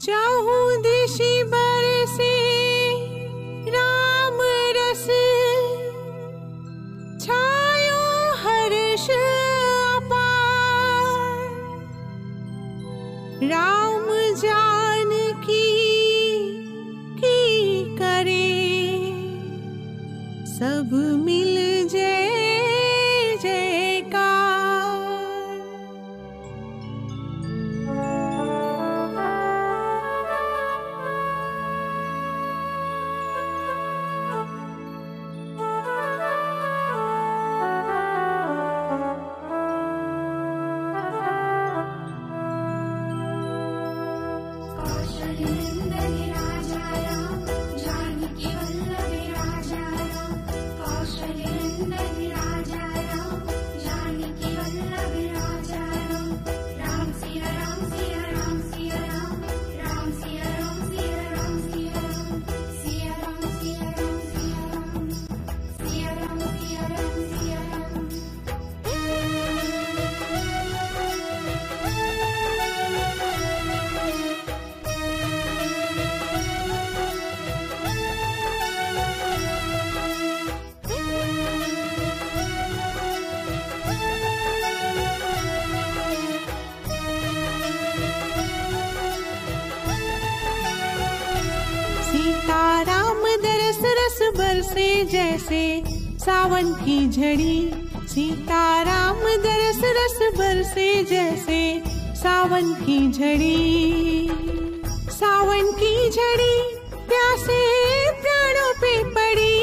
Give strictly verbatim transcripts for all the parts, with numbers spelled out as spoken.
चाहूं दिशि बरसे राम रस, छायो हर्ष अपार। राम जानकी की करे सब मिल जय जयकार। सीताराम दरस रस बरसे जैसे सावन की झड़ी। सीताराम दरस रस बरसे जैसे सावन की झड़ी। सावन की झड़ी प्यासे प्राणों पे पड़ी।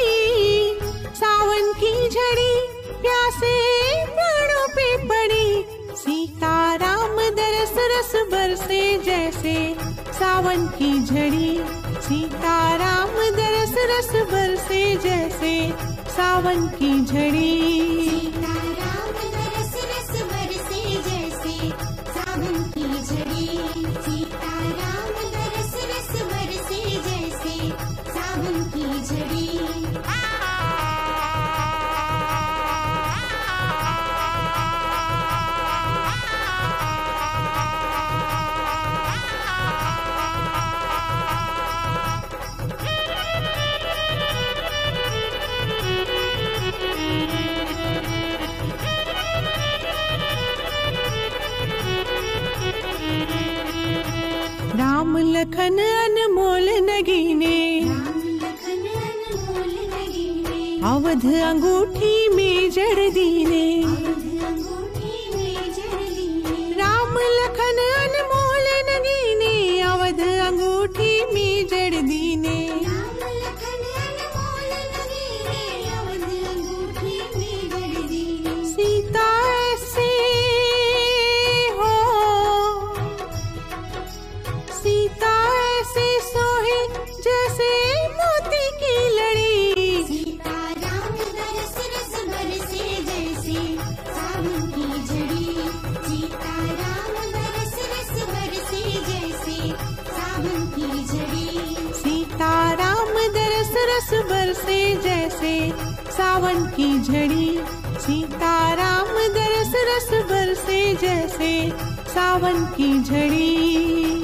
सावन की झड़ी प्यासे प्राणों पे पड़ी। सीताराम दरस रस बरसे जैसे सावन की झड़ी। सीताराम दरस रस बरसे जैसे सावन की झड़ी। सीताराम दरस रस बरसे जैसे सावन की झड़ी। सीताराम दरस रस बरसे जैसे सावन की झड़ी। राम लखन अनमोल नगीने। राम लखन अनमोल नगीने। अवध अंगूठी में जड़ दीने। अवध अंगूठी में जड़ दीने। राम लखन अनमोल नगीने। अवध अंगूठी में जड़ दीने। राम लखन अनमोल नगीने। अवध अंगूठी में जड़ दीने। सीता ऐसे हो, सीता ऐसे सोहे जैसे मोती की लड़ी। सीताराम दरस रस बरसे जैसे सावन की झड़ी। सीताराम दरस रस बरसे जैसे सावन की झड़ी। सीताराम दरस रस बरसे जैसे सावन की झड़ी। सीताराम दरस रस बरसे जैसे सावन की झड़ी।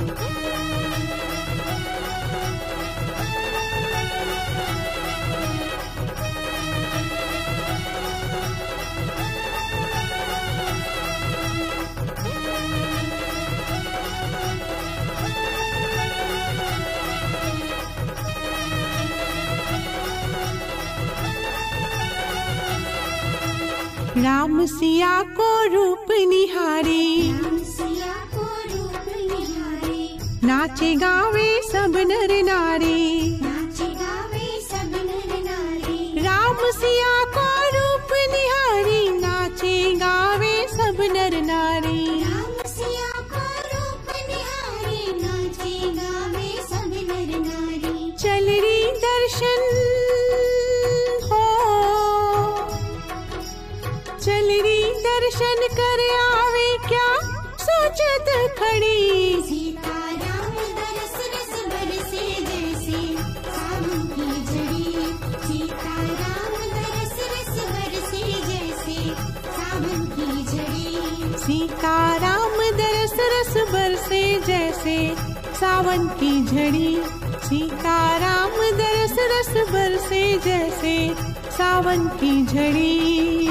राम सिया को रूप निहारी। राम सिया को रूप निहारी। नाचे गावे सब नर नारी। नाचे गावे सब नर नारी। राम सिया को रूप निहारी। नाचे गावे सब नर नारी। राम सिया को रूप निहारी। नाचे गावे सब नर नारी। चल री दर्शन हो, चल री दर्शन कर आवे क्या सोचत खड़ी। सीताराम दरस रस बरसे जैसे सावन की झड़ी। सीताराम दरस रस बरसे जैसे सावन की झड़ी। सीताराम दरस रस बरसे जैसे सावन की झड़ी। सीताराम दरस रस बरसे जैसे सावन की झड़ी।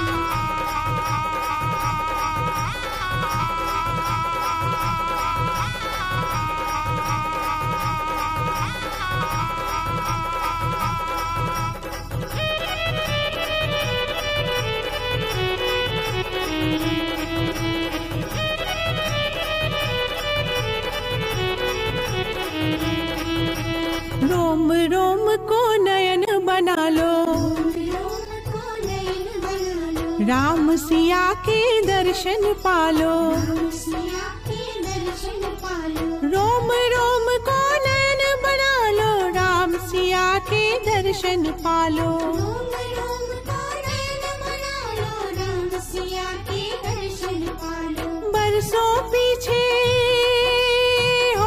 रोम रोम को नयन बना लो, रोम को नयन बना लो। राम सिया के दर्शन पालो। राम सिया के दर्शन पालो। रोम रोम को नयन बना लो, राम सिया के दर्शन पालो। रोम रोम को नयन बना लो, राम सिया के दर्शन पालो। बरसों पीछे हो,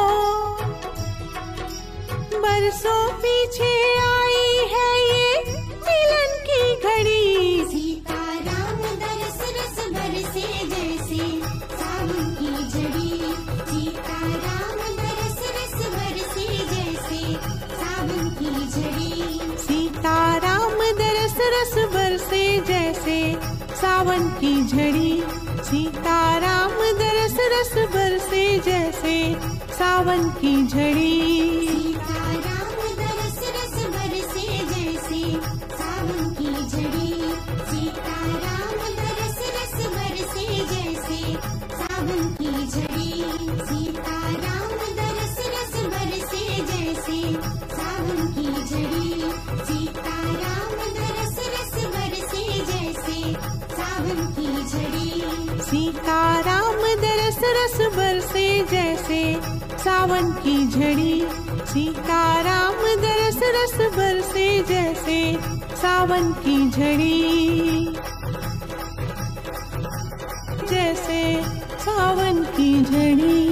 बरसों पीछे आई है ये मिलन की घड़ी। सीताराम दरस रस बरसे जैसे सावन की झड़ी। सीताराम दरस रस बरसे जैसे सावन की झड़ी। सीताराम दरस रस बरसे जैसे सावन की झड़ी। सीताराम दरस रस बरसे जैसे सावन की झड़ी। सीताराम दरस रस बरसे जैसे सावन की झड़ी। सीताराम दरस रस बरसे जैसे सावन की झड़ी। सीताराम दरस रस बरसे जैसे सावन की झड़ी। सीताराम दरस रस बरसे जैसे सावन की झड़ी। सीताराम दरस रस बरसे जैसे सावन की झड़ी। सीताराम दरस रस बरसे जैसे सावन की झड़ी। जैसे सावन की झड़ी।